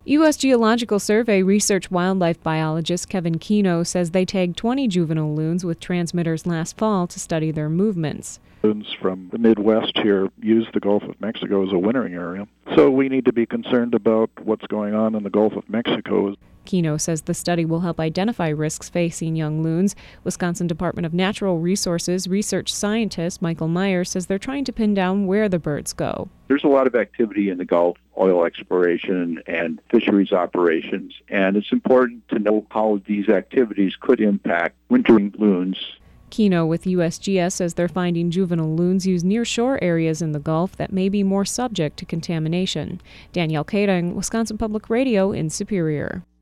U.S. Geological Survey research wildlife biologist Kevin Keno says they tagged 20 juvenile loons with transmitters last fall to study their movements. Loons from the Midwest here use the Gulf of Mexico as a wintering area, so we need to be concerned about what's going on in the Gulf of Mexico. Keno says the study will help identify risks facing young loons. Wisconsin Department of Natural Resources research scientist Michael Meyer says they're trying to pin down where the birds go. There's a lot of activity in the Gulf, oil exploration and fisheries operations, and it's important to know how these activities could impact wintering loons. Keno with USGS says they're finding juvenile loons use near-shore areas in the Gulf that may be more subject to contamination. Danielle Kading, Wisconsin Public Radio in Superior.